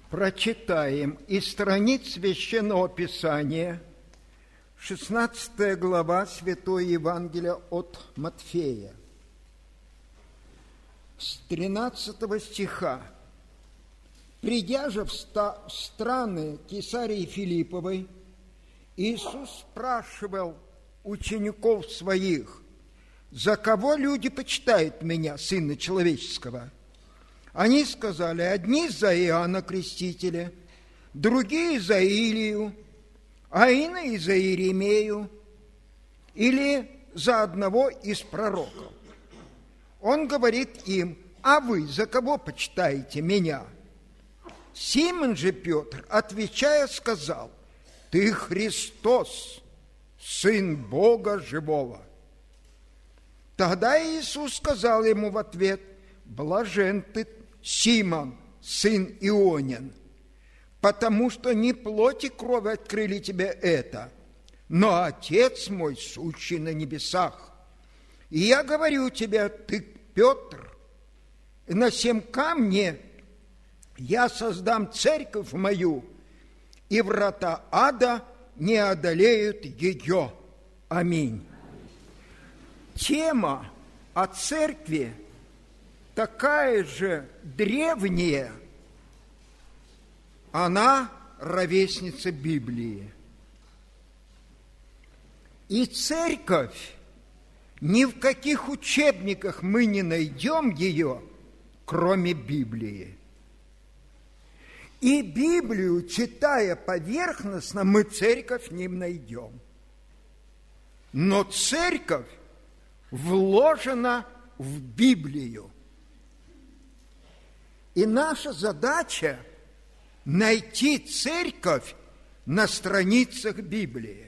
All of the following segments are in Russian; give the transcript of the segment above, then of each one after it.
Прочитаем из страниц Священного Писания, 16 глава Святое Евангелие от Матфея, с 13 стиха. «Придя же в страны Кесарии Филипповой, Иисус спрашивал учеников своих: за кого люди почитают меня, Сына Человеческого? Они сказали: одни за Иоанна Крестителя, другие за Илию, а иные за Иеремею или за одного из пророков. Он говорит им: а вы за кого почитаете меня? Симон же Петр, отвечая, сказал: ты Христос, Сын Бога Живого. Тогда Иисус сказал ему в ответ: блажен ты, Симон, сын Ионин, потому что не плоть и кровь открыли тебе это, но Отец мой, сущий на небесах. И я говорю тебе: ты Петр, и на сем камне я создам церковь мою, и врата ада не одолеют ее. Аминь». Тема о церкви такая же древняя, она ровесница Библии. И церковь, ни в каких учебниках мы не найдем ее, кроме Библии. И Библию, читая поверхностно, мы церковь не найдем. Но церковь вложена в Библию. И наша задача – найти церковь на страницах Библии.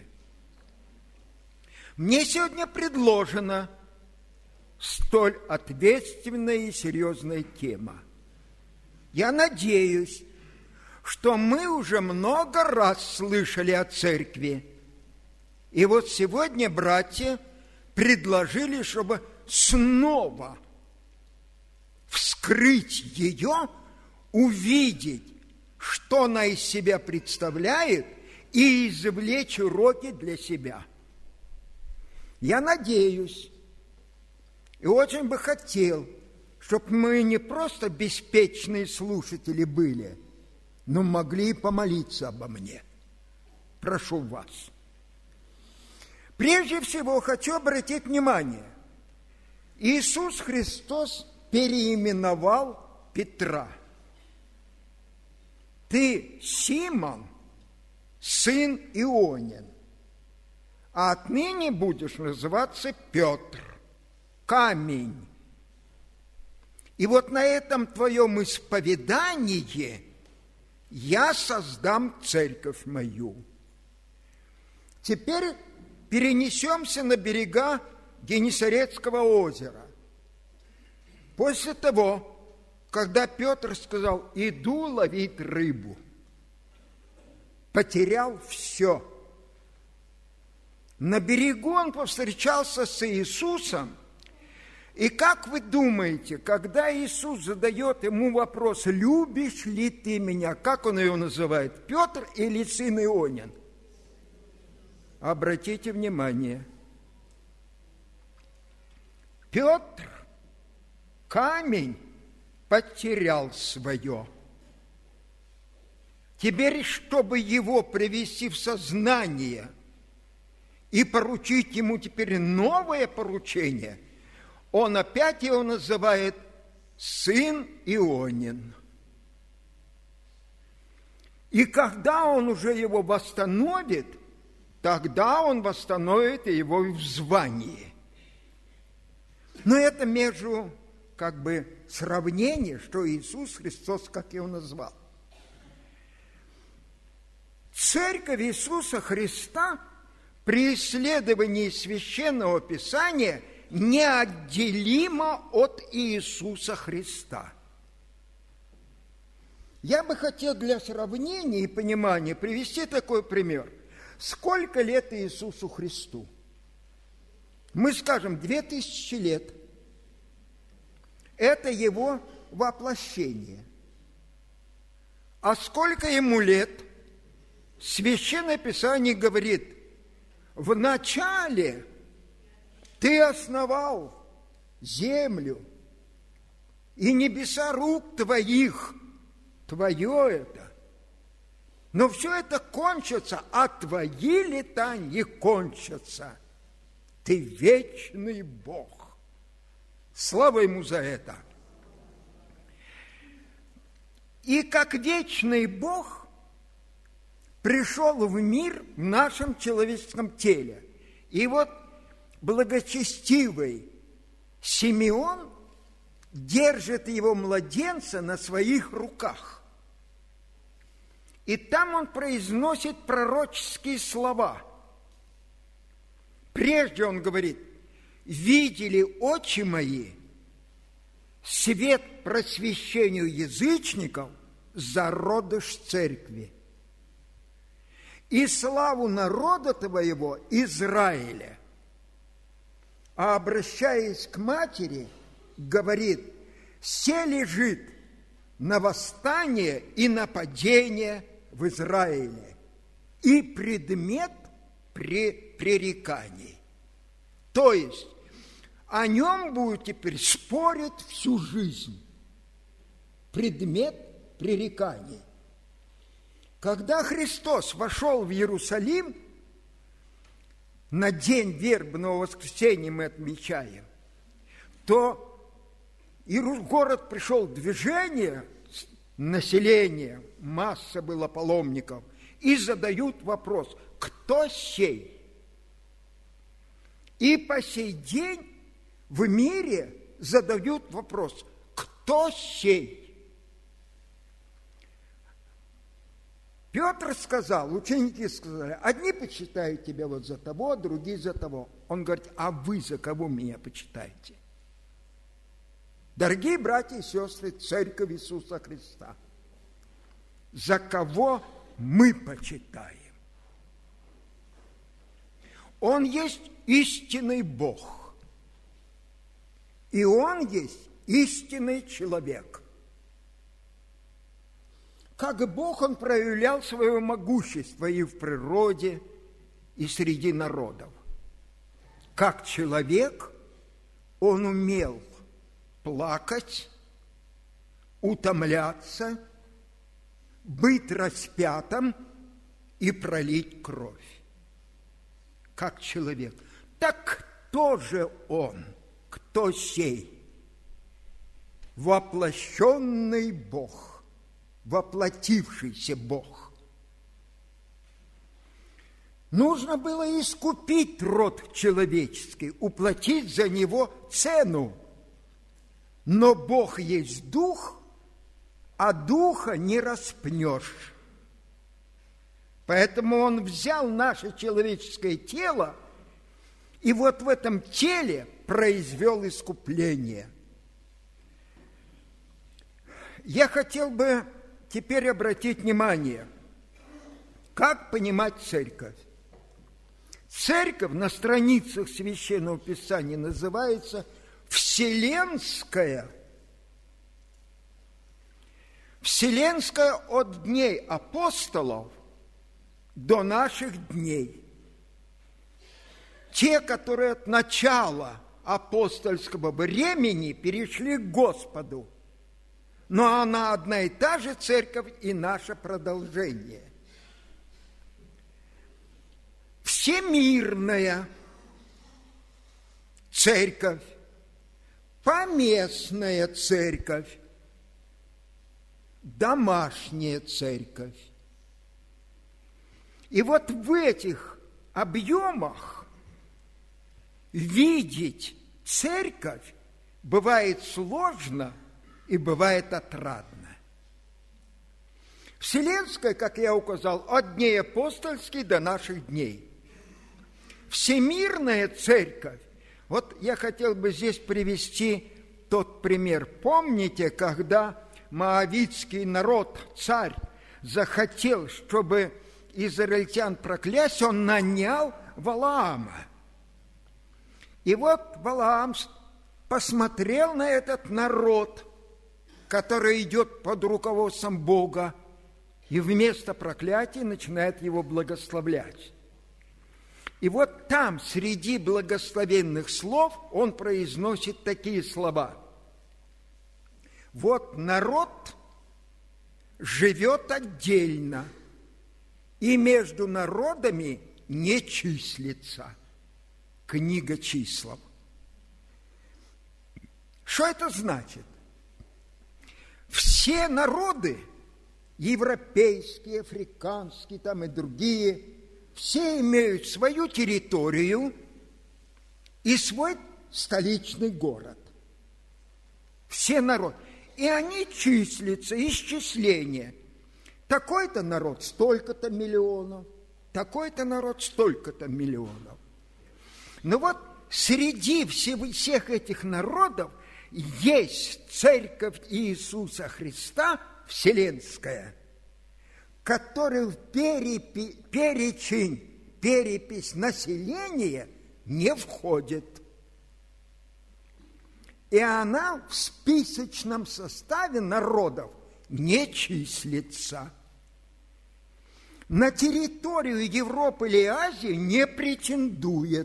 Мне сегодня предложена столь ответственная и серьезная тема. Я надеюсь, что мы уже много раз слышали о церкви. И вот сегодня братья предложили, чтобы снова вскрыть ее, увидеть, что она из себя представляет, и извлечь уроки для себя. Я надеюсь и очень бы хотел, чтобы мы не просто беспечные слушатели были, но могли и помолиться обо мне. Прошу вас. Прежде всего хочу обратить внимание, Иисус Христос переименовал Петра. Ты Симон, сын Ионин, а отныне будешь называться Петр, камень. И вот на этом твоем исповедании я создам церковь мою. Теперь перенесемся на берега Генесарецкого озера. После того, когда Петр сказал: иду ловить рыбу, потерял все. На берегу он повстречался с Иисусом. И как вы думаете, когда Иисус задает ему вопрос: любишь ли ты меня? Как он его называет? Петр или сын Ионин? Обратите внимание. Петр, камень, потерял свое. Теперь, чтобы его привести в сознание и поручить ему теперь новое поручение, он опять его называет сын Ионин. И когда он уже его восстановит, тогда он восстановит его в звании. Но это между сравнение, что Иисус Христос, как его назвал. Церковь Иисуса Христа при исследовании Священного Писания неотделима от Иисуса Христа. Я бы хотел для сравнения и понимания привести такой пример. Сколько лет Иисусу Христу? Мы скажем, 2000 лет. Это его воплощение. А сколько ему лет? Священное Писание говорит, вначале ты основал землю, и небеса рук твоих, твое это. Но все это кончится, а твои лета не кончатся. Ты вечный Бог. Слава Ему за это. И как вечный Бог пришел в мир в нашем человеческом теле. И вот благочестивый Симеон держит его младенца на своих руках. И там он произносит пророческие слова. Прежде он говорит, видели очи мои свет просвещению язычников, зародыш церкви, и славу народа твоего Израиля. А обращаясь к матери, говорит, се лежит на восстание и нападение в Израиле, и предмет пререканий. То есть о нем будет теперь спорить всю жизнь. Предмет пререканий. Когда Христос вошел в Иерусалим, на день вербного воскресенья мы отмечаем, то город пришел в движение, население, масса было паломников, и задают вопрос, кто сей? И по сей день в мире задают вопрос, кто сей? Петр сказал, ученики сказали, одни почитают тебя вот за того, другие за того. Он говорит, а вы за кого меня почитаете? Дорогие братья и сестры, Церковь Иисуса Христа, за кого мы почитаем? Он есть истинный Бог, и Он есть истинный человек. Как Бог Он проявлял свое могущество и в природе, и среди народов. Как человек Он умел плакать, утомляться, быть распятым и пролить кровь. Как человек. Так кто же Он, кто сей? Воплощенный Бог, воплотившийся Бог. Нужно было искупить род человеческий, уплатить за него цену. Но Бог есть Дух, а Духа не распнешь. Поэтому Он взял наше человеческое тело и вот в этом теле произвел искупление. Я хотел бы теперь обратить внимание, как понимать церковь. Церковь на страницах Священного Писания называется Вселенская. Вселенская от дней апостолов до наших дней. Те, которые от начала апостольского времени перешли к Господу. Но она одна и та же церковь и наше продолжение. Всемирная церковь, поместная церковь, домашняя церковь. И вот в этих объемах видеть церковь бывает сложно и бывает отрадно. Вселенская, как я указал, от дней апостольских до наших дней. Всемирная церковь. Вот я хотел бы здесь привести тот пример. Помните, когда моавитский народ, царь, захотел, чтобы израильтян проклясть, он нанял Валаама. И вот Валаам посмотрел на этот народ, который идет под руководством Бога, и вместо проклятия начинает его благословлять. И вот там, среди благословенных слов, он произносит такие слова. Вот народ живет отдельно, и между народами не числится. Книга чисел. Что это значит? Все народы, европейские, африканские, там и другие, все имеют свою территорию и свой столичный город. Все народы. И они числятся, исчисление. Такой-то народ столько-то миллионов, такой-то народ столько-то миллионов. Но вот среди всех этих народов есть Церковь Иисуса Христа вселенская, которая в перепись населения не входит. И она в списочном составе народов не числится. На территорию Европы или Азии не претендует.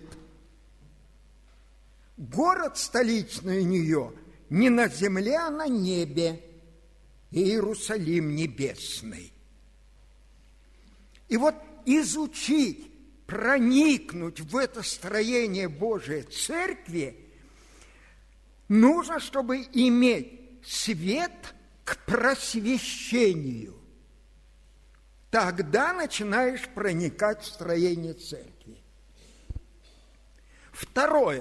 Город столичный у нее не на земле, а на небе. Иерусалим небесный. И вот изучить, проникнуть в это строение Божией Церкви нужно, чтобы иметь свет к просвещению. Тогда начинаешь проникать в строение Церкви. Второе.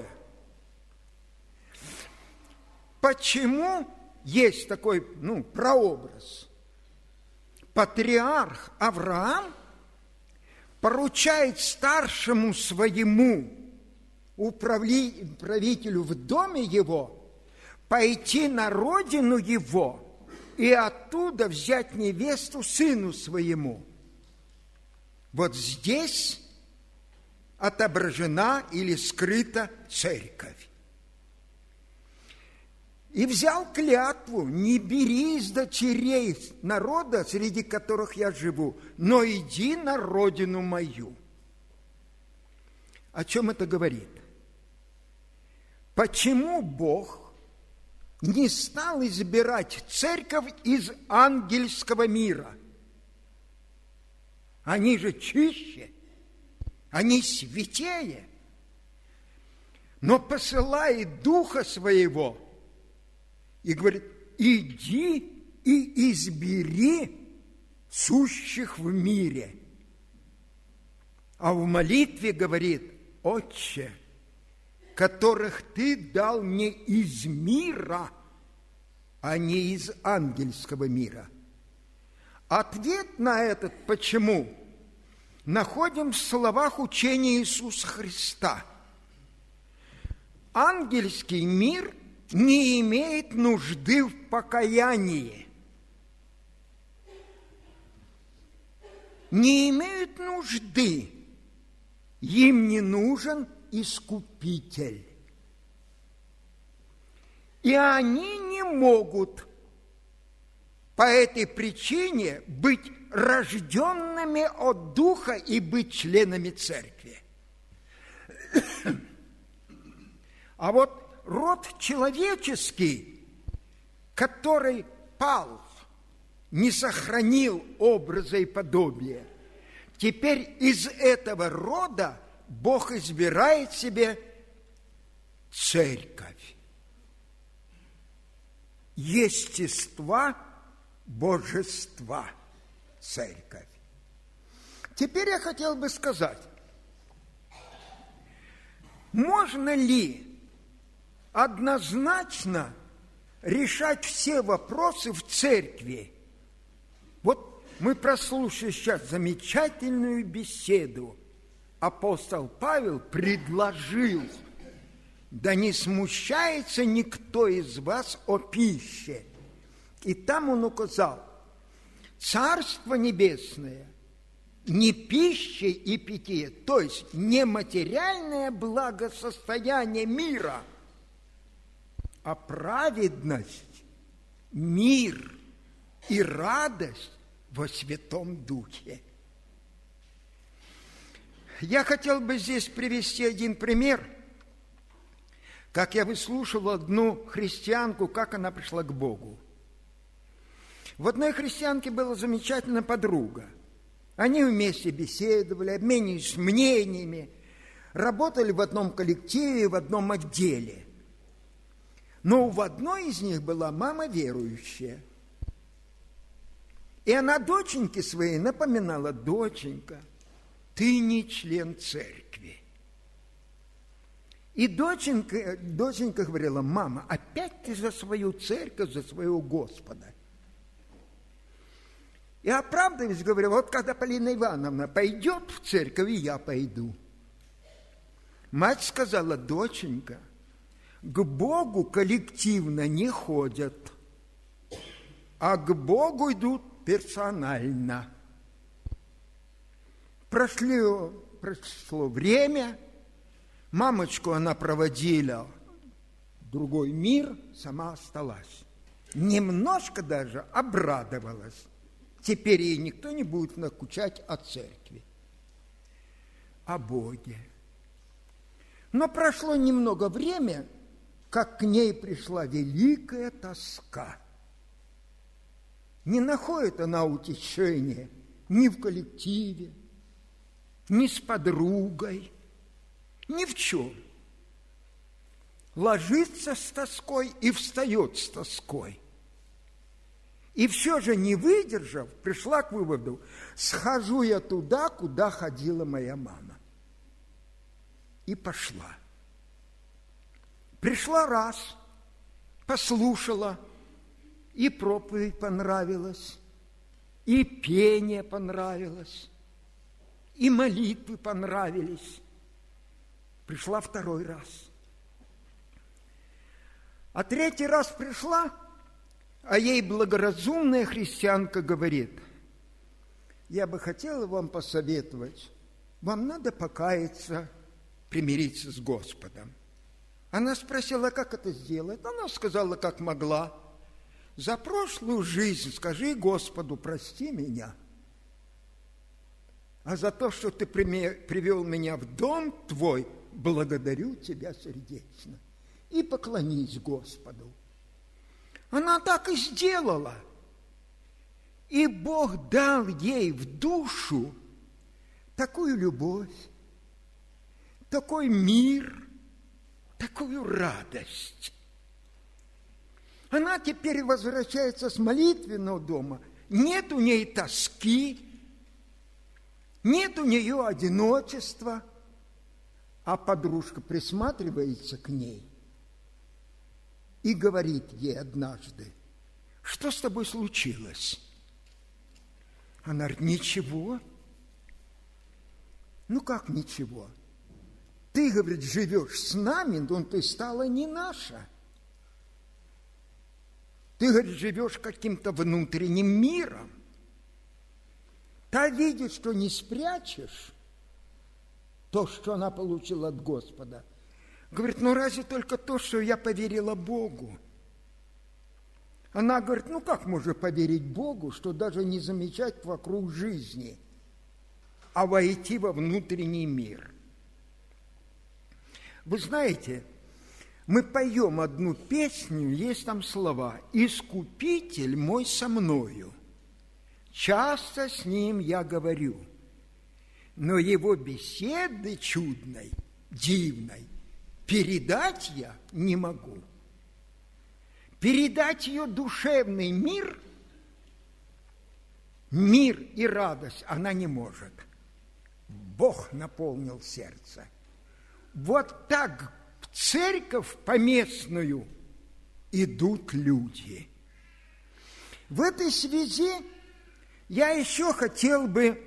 Почему есть такой, прообраз? Патриарх Авраам поручает старшему своему правителю в доме его пойти на родину его и оттуда взять невесту сыну своему. Вот здесь отображена или скрыта церковь. И взял клятву: не бери из дочерей народа, среди которых я живу, но иди на родину мою. О чем это говорит? Почему Бог не стал избирать церковь из ангельского мира? Они же чище, они святее. Но посылает Духа Своего и говорит: иди и избери сущих в мире. А в молитве говорит: Отче, которых Ты дал не из мира, а не из ангельского мира. Ответ на этот «почему» находим в словах учения Иисуса Христа. Ангельский мир не имеет нужды в покаянии. Не имеют нужды. Им не нужен Искупитель. И они не могут по этой причине быть рожденными от Духа и быть членами церкви. А вот род человеческий, который пал, не сохранил образа и подобия, теперь из этого рода Бог избирает себе церковь. Естества божества церковь. Теперь я хотел бы сказать, можно ли однозначно решать все вопросы в церкви? Вот мы прослушали сейчас замечательную беседу. Апостол Павел предложил: да не смущается никто из вас о пище. И там он указал: Царство Небесное не пища и питье, то есть не материальное благосостояние мира, а праведность, мир и радость во Святом Духе. Я хотел бы здесь привести один пример, как я выслушивал одну христианку, как она пришла к Богу. В одной христианке была замечательная подруга. Они вместе беседовали, обменивались мнениями, работали в одном коллективе, в одном отделе. Но в одной из них была мама верующая. И она доченьке своей напоминала: доченька, ты не член церкви. И доченька говорила: мама, опять ты за свою церковь, за своего Господа. И оправдываясь, говорю: вот когда Полина Ивановна пойдет в церковь, и я пойду. Мать сказала: доченька, к Богу коллективно не ходят, а к Богу идут персонально. Прошло время, мамочку она проводила в другой мир, сама осталась. Немножко даже обрадовалась. Теперь ей никто не будет накучать о церкви, о Боге. Но прошло немного времени, как к ней пришла великая тоска. Не находит она утешения ни в коллективе, ни с подругой, ни в чем. Ложится с тоской и встает с тоской. И все же, не выдержав, пришла к выводу: схожу я туда, куда ходила моя мама. И пошла. Пришла раз, послушала, и проповедь понравилась, и пение понравилось, и молитвы понравились. Пришла второй раз. А третий раз пришла, а ей благоразумная христианка говорит: я бы хотела вам посоветовать, вам надо покаяться, примириться с Господом. Она спросила, как это сделать. Она сказала, как могла: за прошлую жизнь скажи Господу: прости меня. А за то, что ты привел меня в дом твой, благодарю тебя сердечно. И поклонись Господу. Она так и сделала. И Бог дал ей в душу такую любовь, такой мир, такую радость. Она теперь возвращается с молитвенного дома. Нет у ней тоски, нет у нее одиночества, а подружка присматривается к ней и говорит ей однажды: что с тобой случилось? Она говорит: ничего. Ну как ничего? Ты, говорит, живешь с нами, но ты стала не наша. Ты, говорит, живешь каким-то внутренним миром. Та видит, что не спрячешь то, что она получила от Господа. Говорит: ну разве только то, что я поверила Богу. Она говорит: ну как можно поверить Богу, что даже не замечать вокруг жизни, а войти во внутренний мир? Вы знаете, мы поем одну песню, есть там слова: «Искупитель мой со мною, часто с ним я говорю, но его беседы чудной, дивной передать я не могу». Передать ее душевный мир и радость она не может. Бог наполнил сердце. Вот так в церковь поместную идут люди. В этой связи я еще хотел бы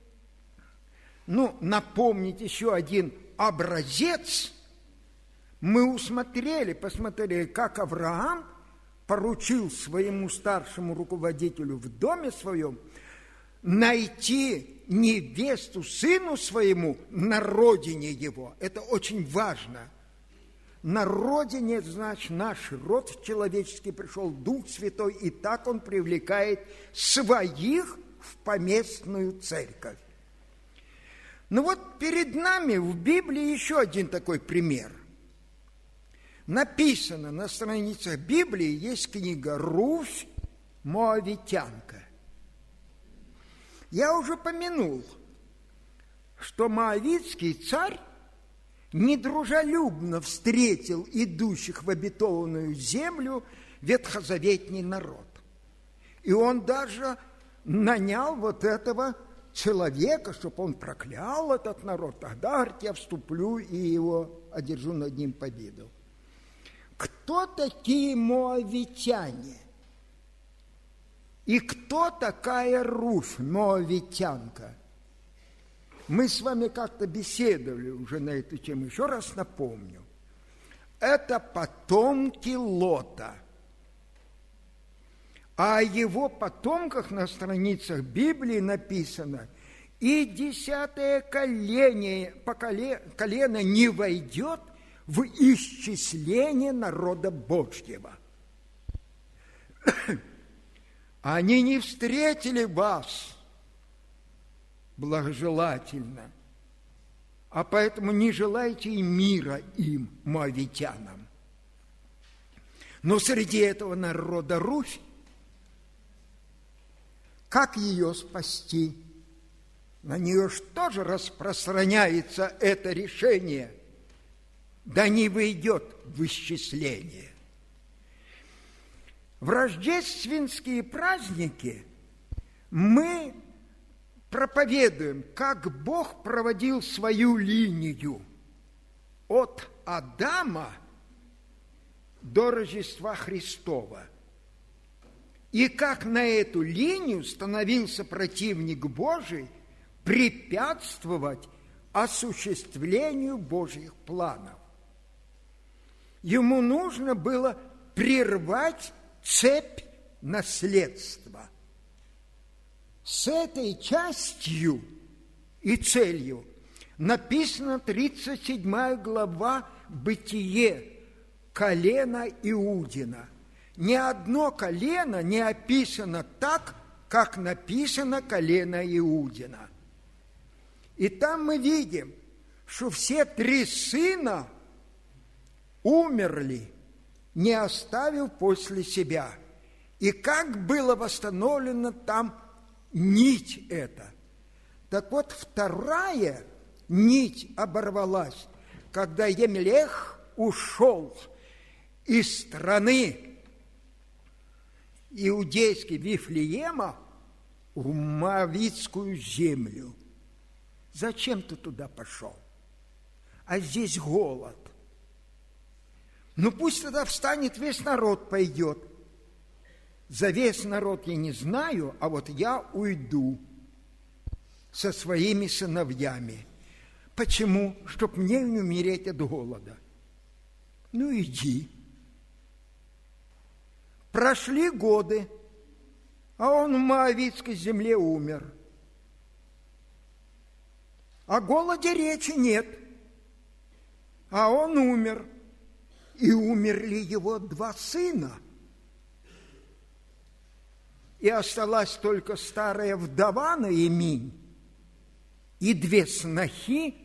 напомнить еще один образец. Мы посмотрели, как Авраам поручил своему старшему руководителю в доме своем найти невесту сыну своему на родине его. Это очень важно. На родине, значит, наш род человеческий пришел Дух Святой, и так он привлекает своих в поместную церковь. Ну вот перед нами в Библии еще один такой пример. Написано на страницах Библии, есть книга «Руфь, Моавитянка». Я уже помянул, что моавитский царь недружелюбно встретил идущих в обетованную землю ветхозаветний народ. И он даже нанял вот этого человека, чтобы он проклял этот народ. Тогда я вступлю и его одержу над ним победу. Кто такие моавитяне? И кто такая Руфь, моавитянка? Мы с вами как-то беседовали уже на эту тему. Еще раз напомню. Это потомки Лота. А о его потомках на страницах Библии написано: «И 10-е колено не войдет в исчисление народа Божьего». Они не встретили вас благожелательно, а поэтому не желайте и мира им, моавитянам. Но среди этого народа Руфь, как ее спасти? На нее же тоже распространяется это решение, да не войдет в исчисление. В рождественские праздники мы проповедуем, как Бог проводил свою линию от Адама до Рождества Христова. И как на эту линию становился противник Божий препятствовать осуществлению Божьих планов. Ему нужно было прервать цепь наследства. С этой частью и целью написана 37 глава Бытие, колено Иудина. Ни одно колено не описано так, как написано колено Иудина. И там мы видим, что все 3 сына умерли, не оставив после себя. И как было восстановлено там нить эта. Так вот, вторая нить оборвалась, когда Емелех ушел из страны иудейской Вифлеема в Моавитскую землю. Зачем ты туда пошел? А здесь голод. Ну пусть тогда встанет весь народ, пойдет. За весь народ я не знаю, а вот я уйду со своими сыновьями. Почему? Чтоб мне не умереть от голода. Ну иди. Прошли годы, а он в Моавитской земле умер. О голоде речи нет, а он умер. И умерли его 2 сына. И осталась только старая вдова Наиминь и 2 снохи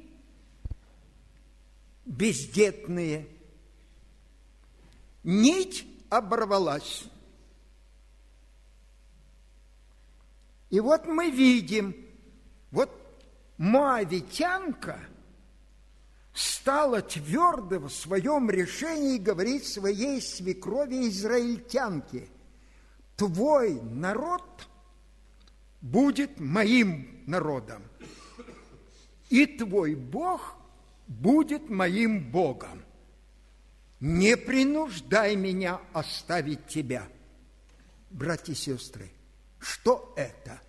бездетные. Нить оборвалась. И вот мы видим, вот моавитянка стала твердо в своем решении говорить своей свекрови израильтянке: твой народ будет моим народом, и твой Бог будет моим Богом. Не принуждай меня оставить тебя. Братья и сестры, что это?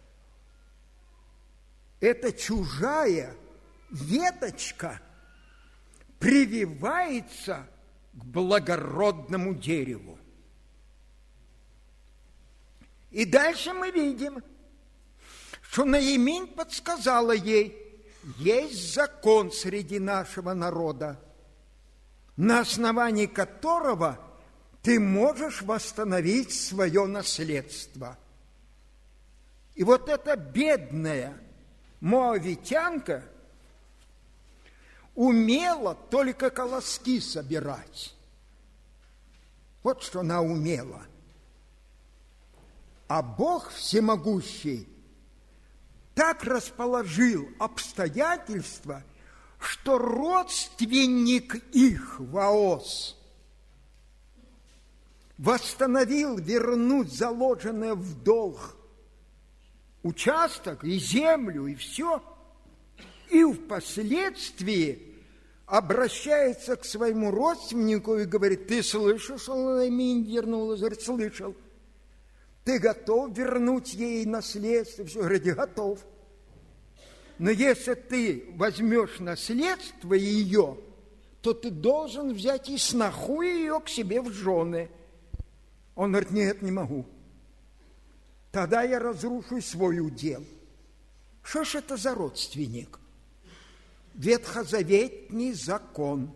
Это чужая веточка прививается к благородному дереву. И дальше мы видим, что Наиминь подсказала ей: есть закон среди нашего народа, на основании которого ты можешь восстановить свое наследство. И вот эта бедная моавитянка умела только колоски собирать. Вот что она умела. А Бог всемогущий так расположил обстоятельства, что родственник их, Ваос, восстановил вернуть заложенное в долг участок и землю, и все, и впоследствии обращается к своему родственнику и говорит: ты слышал, что Нуэмин вернулась? Говорит: слышал. Ты готов вернуть ей наследство? Все, говорит: готов. Но если ты возьмешь наследство ее, то ты должен взять и сноху ее к себе в жены. Он говорит: нет, не могу. Тогда я разрушу свой удел. Что ж это за родственник? Ветхозаветний закон.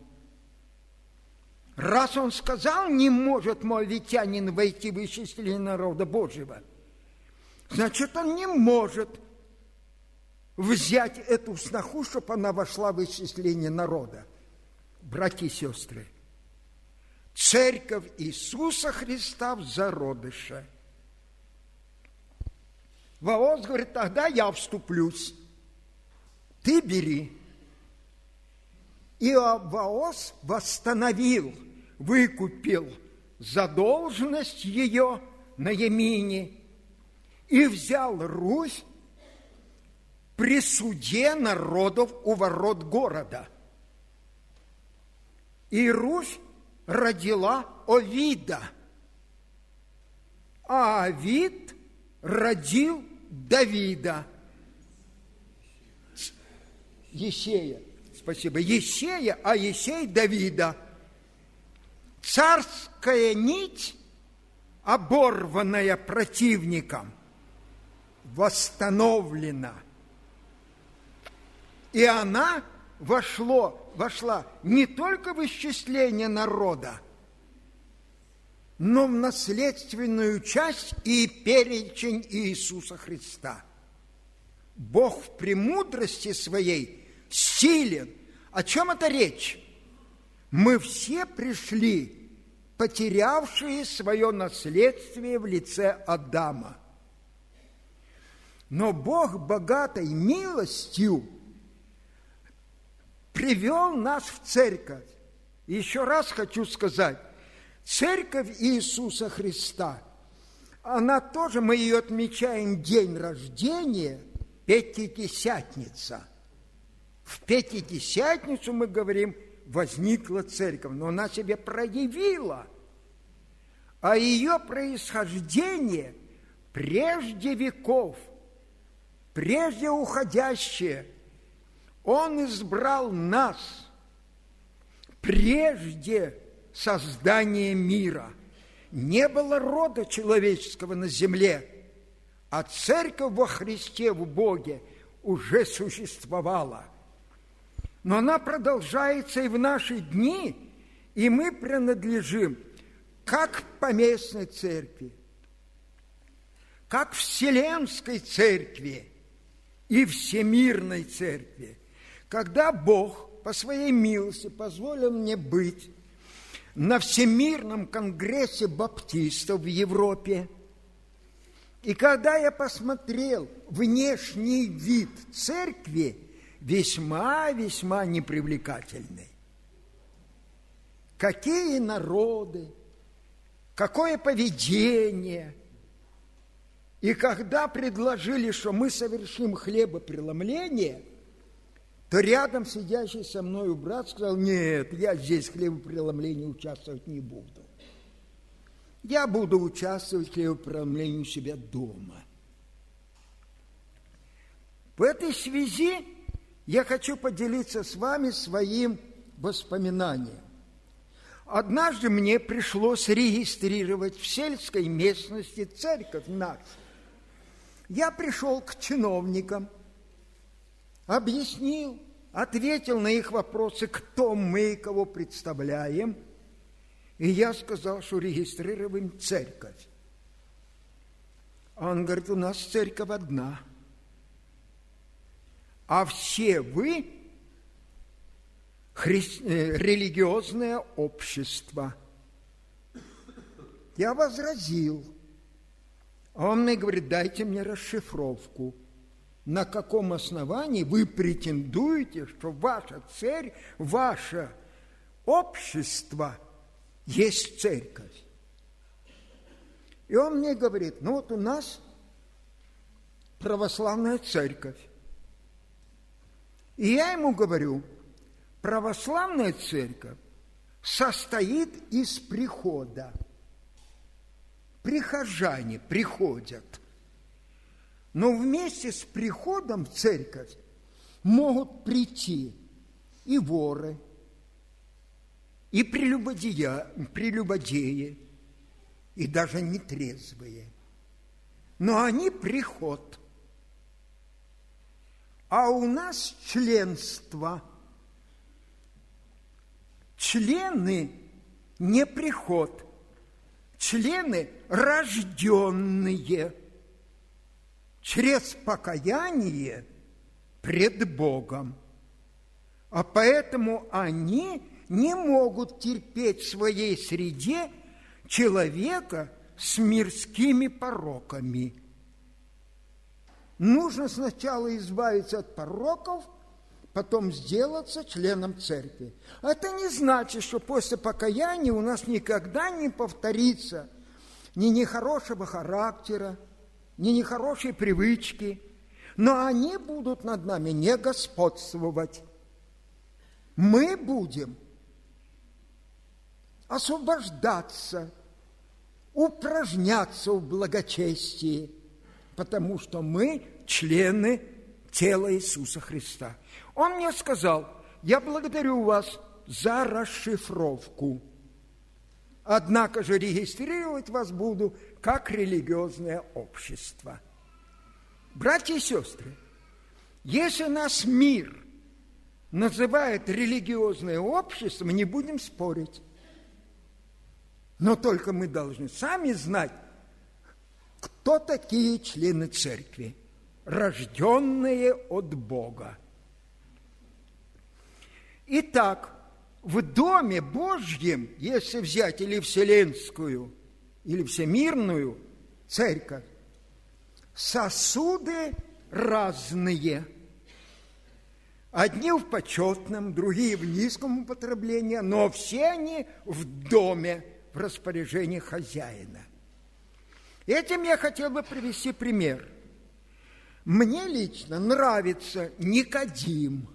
Раз он сказал, не может моавитянин войти в исчисление народа Божьего, значит, он не может взять эту сноху, чтобы она вошла в исчисление народа. Братья и сестры, Церковь Иисуса Христа в зародыше. Ваос говорит: тогда я вступлюсь, ты бери. И Ваос восстановил, выкупил задолженность ее на Емине и взял Русь при суде народов у ворот города. И Русь родила Овида, а Овид родил Давида. Есея. Спасибо. Есея, а Есей Давида. Царская нить, оборванная противником, восстановлена. И она вошла не только в исчисление народа, но в наследственную часть и перечень Иисуса Христа. Бог в премудрости своей силен. О чем это речь? Мы все пришли, потерявшие свое наследствие в лице Адама. Но Бог богатой милостью привел нас в церковь. Еще раз хочу сказать, церковь Иисуса Христа, она тоже, мы ее отмечаем день рождения, Пятидесятница. В Пятидесятницу мы говорим, возникла церковь, но она себя проявила. А ее происхождение прежде веков, прежде уходящее. Он избрал нас прежде создания мира. Не было рода человеческого на земле, а церковь во Христе, в Боге, уже существовала. Но она продолжается и в наши дни, и мы принадлежим как поместной церкви, как вселенской церкви и всемирной церкви. Когда Бог по своей милости позволил мне быть на Всемирном конгрессе баптистов в Европе, и когда я посмотрел внешний вид церкви, весьма-весьма непривлекательный. Какие народы, какое поведение. И когда предложили, что мы совершим хлебопреломление, то рядом сидящий со мною брат сказал: нет, я здесь в хлебопреломлении участвовать не буду. Я буду участвовать в хлебопреломлении у себя дома. В этой связи я хочу поделиться с вами своим воспоминанием. Однажды мне пришлось регистрировать в сельской местности церковь нашу. Я пришел к чиновникам, объяснил, ответил на их вопросы, кто мы, кого представляем. И я сказал, что регистрируем церковь. А он говорит, у нас церковь одна. А все вы религиозное общество. Я возразил. А он мне говорит, дайте мне расшифровку. На каком основании вы претендуете, что ваша церковь, ваше общество есть церковь? И он мне говорит, ну вот у нас православная церковь. И я ему говорю, православная церковь состоит из прихода. Прихожане приходят. Но вместе с приходом в церковь могут прийти и воры, и прелюбодеи, и даже нетрезвые. Но они приход. А у нас членство. Члены не приход. Члены рожденные через покаяние пред Богом. А поэтому они не могут терпеть в своей среде человека с мирскими пороками. Нужно сначала избавиться от пороков, потом сделаться членом церкви. Это не значит, что после покаяния у нас никогда не повторится ни нехорошего характера, ни нехорошие привычки, но они будут над нами не господствовать. Мы будем освобождаться, упражняться в благочестии, потому что мы члены тела Иисуса Христа. Он мне сказал, я благодарю вас за расшифровку, однако же регистрировать вас буду как религиозное общество. Братья и сестры, если нас мир называет религиозное общество, мы не будем спорить. Но только мы должны сами знать, кто такие члены церкви, рожденные от Бога. Итак, в Доме Божьем, если взять или вселенскую, или всемирную церковь, сосуды разные. Одни в почетном, другие в низком употреблении, но все они в доме, в распоряжении хозяина. Этим я хотел бы привести пример. Мне лично нравится Никодим.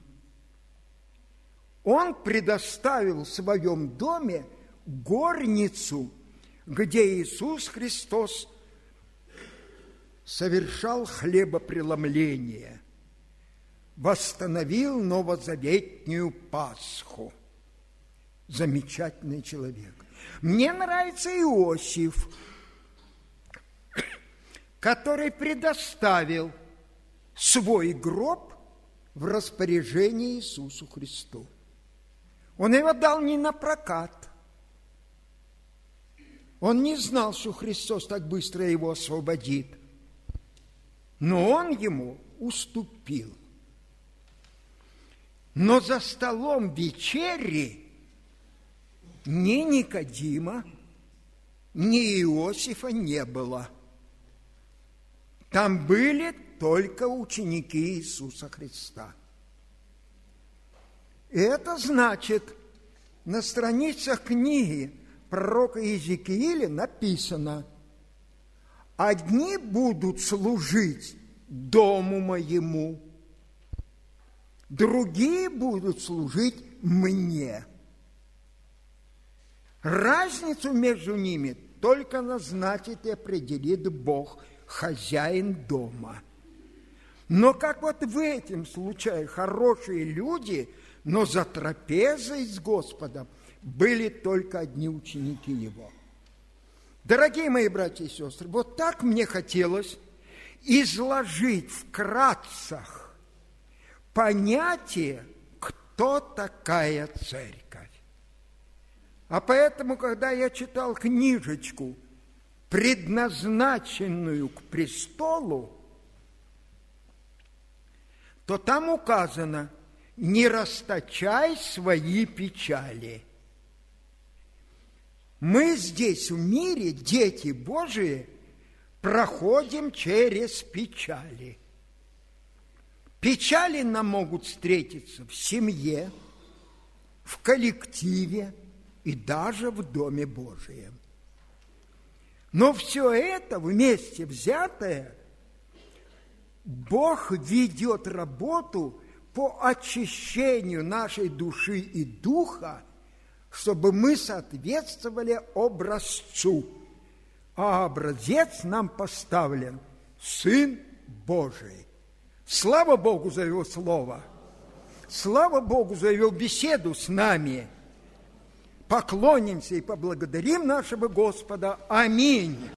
Он предоставил в своем доме горницу, где Иисус Христос совершал хлебопреломление, восстановил новозаветную Пасху. Замечательный человек. Мне нравится Иосиф, который предоставил свой гроб в распоряжение Иисусу Христу. Он его дал не на прокат. Он не знал, что Христос так быстро его освободит. Но он ему уступил. Но за столом вечери ни Никодима, ни Иосифа не было. Там были только ученики Иисуса Христа. И это значит, на страницах книги пророка Иезекииля написано: «Одни будут служить дому моему, другие будут служить мне». Разницу между ними только назначит и определит Бог, хозяин дома. Но как вот в этом случае хорошие люди, но за трапезой с Господом были только одни ученики Его. Дорогие мои братья и сестры, вот так мне хотелось изложить вкратцах понятие, кто такая церковь. А поэтому, когда я читал книжечку предназначенную к престолу, то там указано: не расточай свои печали. Мы здесь, в мире, дети Божии, проходим через печали. Печали нам могут встретиться в семье, в коллективе и даже в Доме Божием. Но все это вместе взятое, Бог ведет работу по очищению нашей души и духа, чтобы мы соответствовали образцу. А образец нам поставлен Сын Божий. Слава Богу за Его Слово! Слава Богу за Его беседу с нами! Поклонимся и поблагодарим нашего Господа. Аминь!